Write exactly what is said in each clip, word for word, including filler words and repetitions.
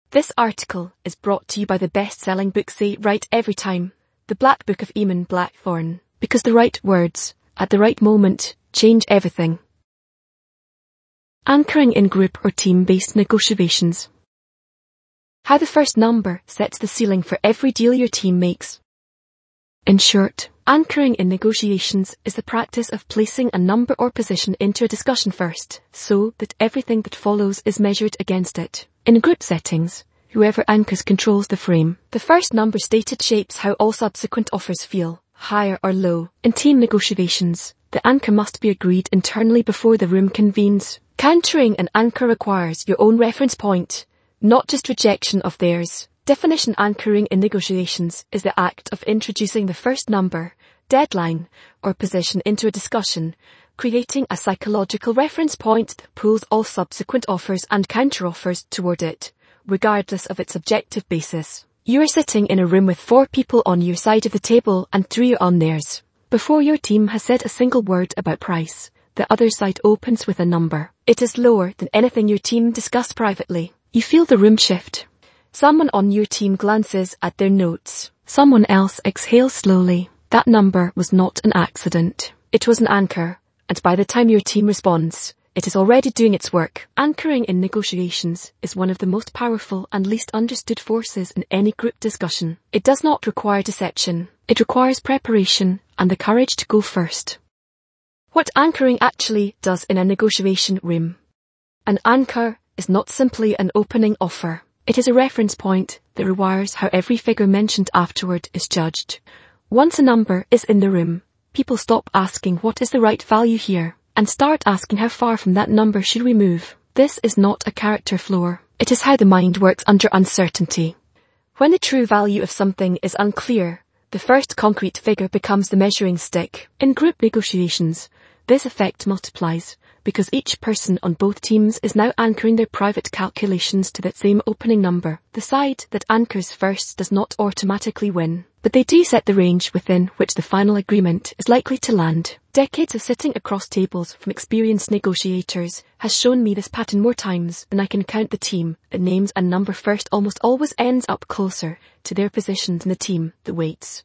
This article is brought to you by the best-selling book Say Right Every Time, The Black Book of Eamon Blackthorne, because the right words, at the right moment, change everything. Anchoring in group or team-based negotiations. How the first number sets the ceiling for every deal your team makes. In short, anchoring in negotiations is the practice of placing a number or position into a discussion first, so that everything that follows is measured against it. In group settings, whoever anchors controls the frame. The first number stated shapes how all subsequent offers feel, high or low. In team negotiations, the anchor must be agreed internally before the room convenes. Countering an anchor requires your own reference point, not just rejection of theirs. Definition: anchoring in negotiations is the act of introducing the first number, deadline, or position into a discussion, creating a psychological reference point that pulls all subsequent offers and counteroffers toward it, regardless of its objective basis. You are sitting in a room with four people on your side of the table and three on theirs. Before your team has said a single word about price, the other side opens with a number. It is lower than anything your team discussed privately. You feel the room shift. Someone on your team glances at their notes. Someone else exhales slowly. That number was not an accident. It was an anchor, and by the time your team responds, it is already doing its work. Anchoring in negotiations is one of the most powerful and least understood forces in any group discussion. It does not require deception. It requires preparation and the courage to go first. What anchoring actually does in a negotiation room. An anchor is not simply an opening offer. It is a reference point that requires how every figure mentioned afterward is judged. Once a number is in the room, people stop asking what is the right value here, and start asking how far from that number should we move. This is not a character flaw. It is how the mind works under uncertainty. When the true value of something is unclear, the first concrete figure becomes the measuring stick. In group negotiations, this effect multiplies, because each person on both teams is now anchoring their private calculations to that same opening number. The side that anchors first does not automatically win, but they do set the range within which the final agreement is likely to land. Decades of sitting across tables from experienced negotiators has shown me this pattern more times than I can count. The team that names a number first almost always ends up closer to their position than the team that waits.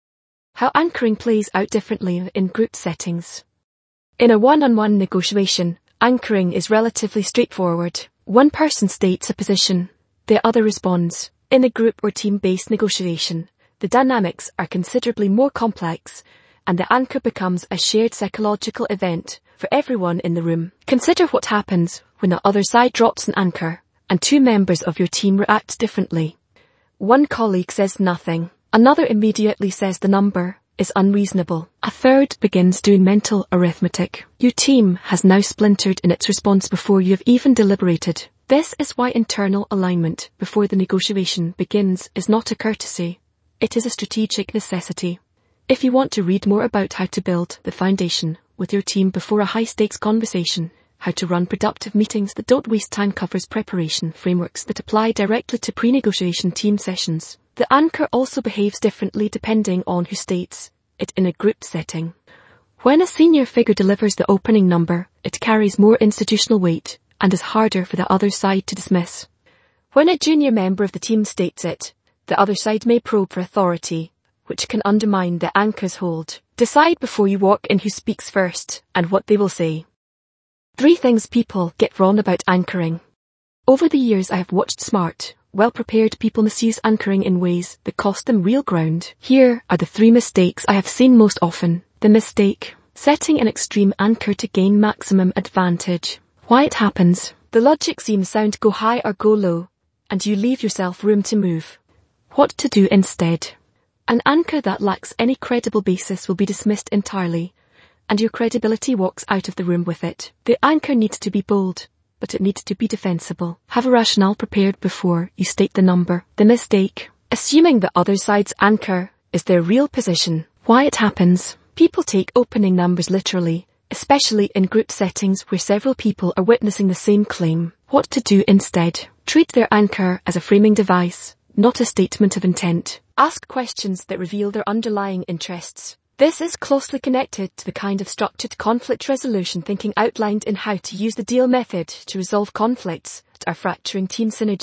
How anchoring plays out differently in group settings. In a one-on-one negotiation, anchoring is relatively straightforward. One person states a position, the other responds. In a group or team-based negotiation, the dynamics are considerably more complex, and the anchor becomes a shared psychological event for everyone in the room. Consider what happens when the other side drops an anchor, and two members of your team react differently. One colleague says nothing, another immediately says the number is unreasonable. A third begins doing mental arithmetic. Your team has now splintered in its response before you have even deliberated. This is why internal alignment before the negotiation begins is not a courtesy. It is a strategic necessity. If you want to read more about how to build the foundation with your team before a high-stakes conversation, how to run productive meetings that don't waste time covers preparation frameworks that apply directly to pre-negotiation team sessions. The anchor also behaves differently depending on who states it in a group setting. When a senior figure delivers the opening number, it carries more institutional weight and is harder for the other side to dismiss. When a junior member of the team states it, the other side may probe for authority, which can undermine the anchor's hold. Decide before you walk in who speaks first and what they will say. Three things people get wrong about anchoring. Over the years I have watched smart, well-prepared people misuse anchoring in ways that cost them real ground. Here are the three mistakes I have seen most often. The mistake: setting an extreme anchor to gain maximum advantage. Why it happens? The logic seems sound: go high or go low, and you leave yourself room to move. What to do instead? An anchor that lacks any credible basis will be dismissed entirely, and your credibility walks out of the room with it. The anchor needs to be bold, but it needs to be defensible. Have a rationale prepared before you state the number. The mistake: assuming the other side's anchor is their real position. Why it happens? People take opening numbers literally, especially in group settings where several people are witnessing the same claim. What to do instead? Treat their anchor as a framing device, not a statement of intent. Ask questions that reveal their underlying interests. This is closely connected to the kind of structured conflict resolution thinking outlined in How to Use the Deal method to resolve conflicts that are fracturing team synergy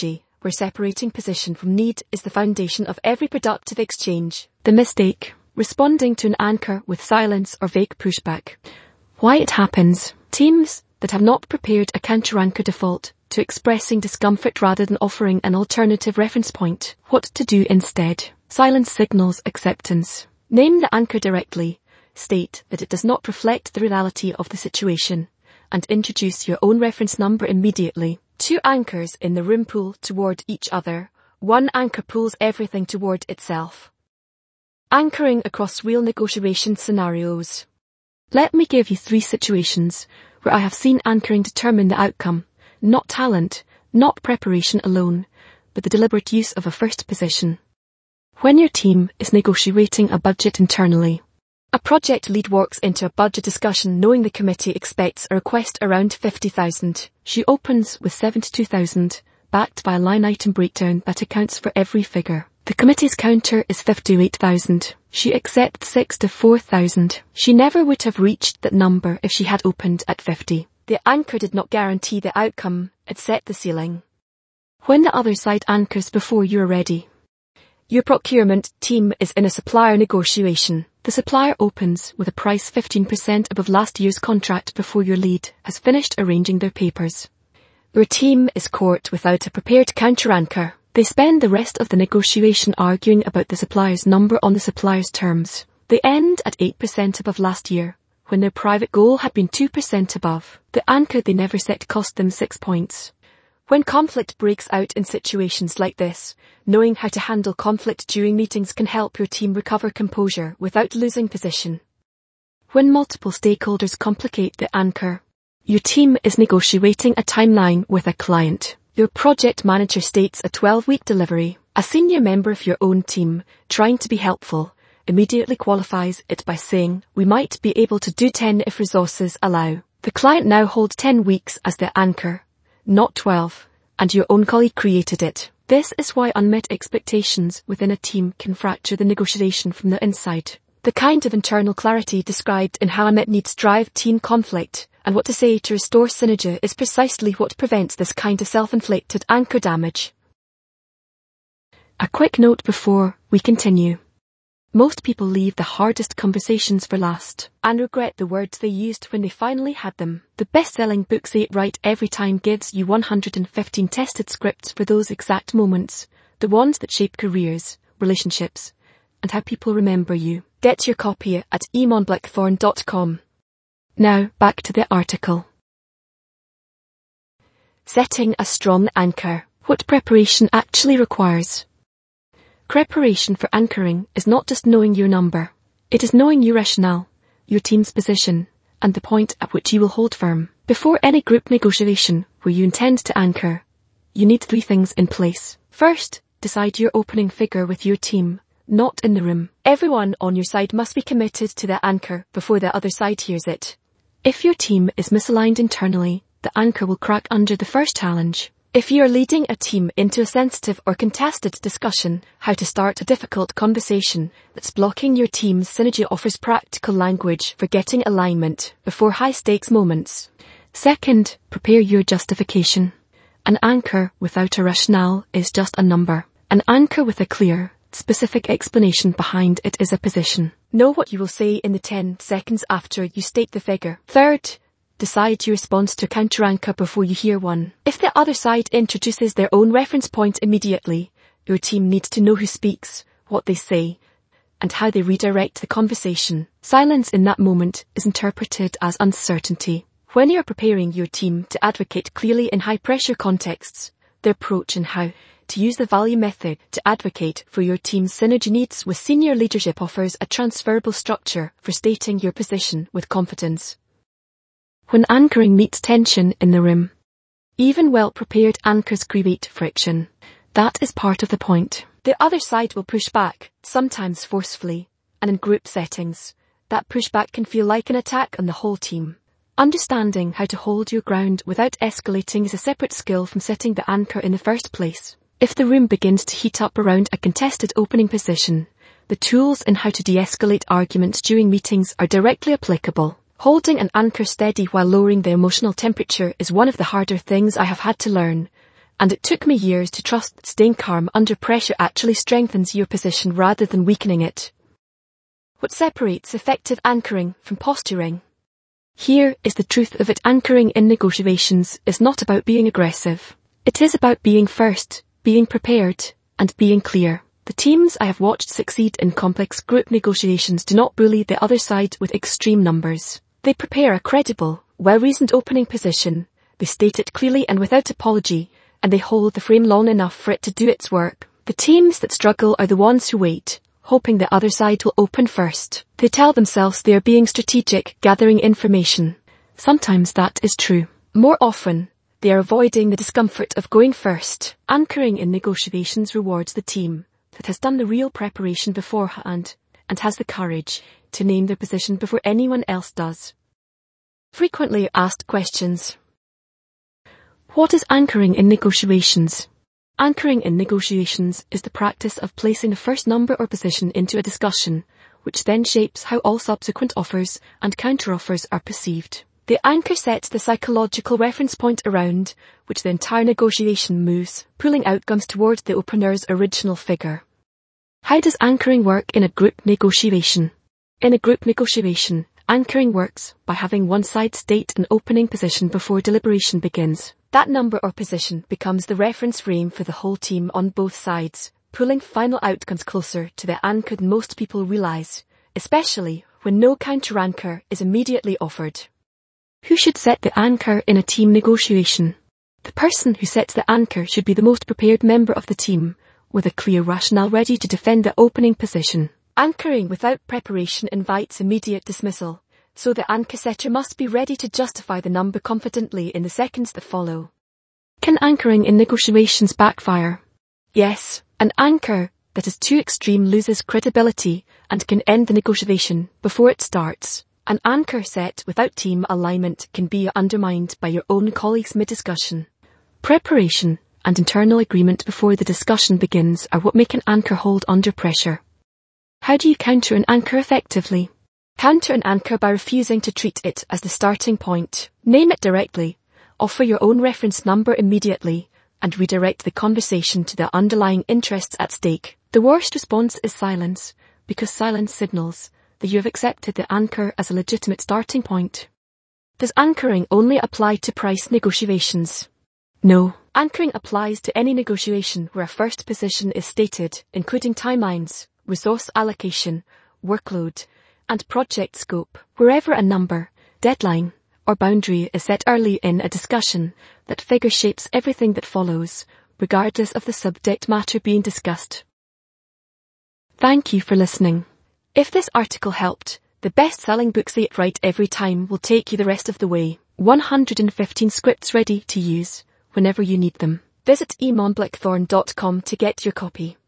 where separating position from need is the foundation of every productive exchange. The mistake: responding to an anchor with silence or vague pushback. Why it happens. Teams that have not prepared a counter-anchor default to expressing discomfort rather than offering an alternative reference point. What to do instead. Silence signals acceptance. Name the anchor directly. State that it does not reflect the reality of the situation, and introduce your own reference number immediately. Two anchors in the room pull toward each other. One anchor pulls everything toward itself. Anchoring across real negotiation scenarios. Let me give you three situations where I have seen anchoring determine the outcome. Not talent, not preparation alone, but the deliberate use of a first position. When your team is negotiating a budget internally. A project lead walks into a budget discussion knowing the committee expects a request around fifty thousand. She opens with seventy-two thousand, backed by a line item breakdown that accounts for every figure. The committee's counter is fifty-eight thousand. She accepts sixty-four thousand. She never would have reached that number if she had opened at fifty. The anchor did not guarantee the outcome, it set the ceiling. When the other side anchors before you are ready. Your procurement team is in a supplier negotiation. The supplier opens with a price fifteen percent above last year's contract before your lead has finished arranging their papers. Your team is caught without a prepared counter-anchor. They spend the rest of the negotiation arguing about the supplier's number on the supplier's terms. They end at eight percent above last year, when their private goal had been two percent above. The anchor they never set cost them six points. When conflict breaks out in situations like this, knowing how to handle conflict during meetings can help your team recover composure without losing position. When multiple stakeholders complicate the anchor. Your team is negotiating a timeline with a client. Your project manager states a twelve-week delivery. A senior member of your own team, trying to be helpful, immediately qualifies it by saying, "We might be able to do ten if resources allow." The client now holds ten weeks as the anchor, not twelve, and your own colleague created it. This is why unmet expectations within a team can fracture the negotiation from the inside. The kind of internal clarity described in How Unmet Needs Drive Team Conflict, and what to say to restore synergy, is precisely what prevents this kind of self-inflicted anchor damage. A quick note before we continue. Most people leave the hardest conversations for last, and regret the words they used when they finally had them. The best-selling book Say It Right Every Time gives you one hundred fifteen tested scripts for those exact moments, the ones that shape careers, relationships, and how people remember you. Get your copy at eamon blackthorn dot com. Now, back to the article. Setting a strong anchor. What preparation actually requires. Preparation for anchoring is not just knowing your number. It is knowing your rationale, your team's position, and the point at which you will hold firm. Before any group negotiation where you intend to anchor, you need three things in place. First, decide your opening figure with your team, not in the room. Everyone on your side must be committed to the anchor before the other side hears it. If your team is misaligned internally, the anchor will crack under the first challenge. If you are leading a team into a sensitive or contested discussion, how to start a difficult conversation that's blocking your team's synergy offers practical language for getting alignment before high-stakes moments. Second, prepare your justification. An anchor without a rationale is just a number. An anchor with a clear, specific explanation behind it is a position. Know what you will say in the ten seconds after you state the figure. Third, decide your response to a counter-anchor before you hear one. If the other side introduces their own reference point immediately, your team needs to know who speaks, what they say, and how they redirect the conversation. Silence in that moment is interpreted as uncertainty. When you are preparing your team to advocate clearly in high-pressure contexts, the approach and how to use the value method to advocate for your team's synergy needs with senior leadership offers a transferable structure for stating your position with confidence. When anchoring meets tension in the room, even well-prepared anchors create friction. That is part of the point. The other side will push back, sometimes forcefully, and in group settings, that pushback can feel like an attack on the whole team. Understanding how to hold your ground without escalating is a separate skill from setting the anchor in the first place. If the room begins to heat up around a contested opening position, the tools in how to de-escalate arguments during meetings are directly applicable. Holding an anchor steady while lowering the emotional temperature is one of the harder things I have had to learn, and it took me years to trust that staying calm under pressure actually strengthens your position rather than weakening it. What separates effective anchoring from posturing? Here is the truth of it. Anchoring in negotiations is not about being aggressive. It is about being first, being prepared, and being clear. The teams I have watched succeed in complex group negotiations do not bully the other side with extreme numbers. They prepare a credible, well-reasoned opening position, they state it clearly and without apology, and they hold the frame long enough for it to do its work. The teams that struggle are the ones who wait, hoping the other side will open first. They tell themselves they are being strategic, gathering information. Sometimes that is true. More often, they are avoiding the discomfort of going first. Anchoring in negotiations rewards the team that has done the real preparation beforehand and has the courage to name their position before anyone else does. Frequently asked questions. What is anchoring in negotiations? Anchoring in negotiations is the practice of placing a first number or position into a discussion, which then shapes how all subsequent offers and counteroffers are perceived. The anchor sets the psychological reference point around which the entire negotiation moves, pulling outcomes towards the opener's original figure. How does anchoring work in a group negotiation? In a group negotiation, anchoring works by having one side state an opening position before deliberation begins. That number or position becomes the reference frame for the whole team on both sides, pulling final outcomes closer to the anchor than most people realize, especially when no counter-anchor is immediately offered. Who should set the anchor in a team negotiation? The person who sets the anchor should be the most prepared member of the team, with a clear rationale ready to defend the opening position. Anchoring without preparation invites immediate dismissal, so the anchor setter must be ready to justify the number confidently in the seconds that follow. Can anchoring in negotiations backfire? Yes, an anchor that is too extreme loses credibility and can end the negotiation before it starts. An anchor set without team alignment can be undermined by your own colleagues mid-discussion. Preparation and internal agreement before the discussion begins are what make an anchor hold under pressure. How do you counter an anchor effectively? Counter an anchor by refusing to treat it as the starting point. Name it directly, offer your own reference number immediately, and redirect the conversation to the underlying interests at stake. The worst response is silence, because silence signals that you have accepted the anchor as a legitimate starting point. Does anchoring only apply to price negotiations? No. Anchoring applies to any negotiation where a first position is stated, including timelines, resource allocation, workload, and project scope. Wherever a number, deadline, or boundary is set early in a discussion, that figure shapes everything that follows, regardless of the subject matter being discussed. Thank you for listening. If this article helped, the best-selling book Say It Right Every Time will take you the rest of the way. one hundred fifteen scripts ready to use whenever you need them. Visit e mon blackthorn dot com to get your copy.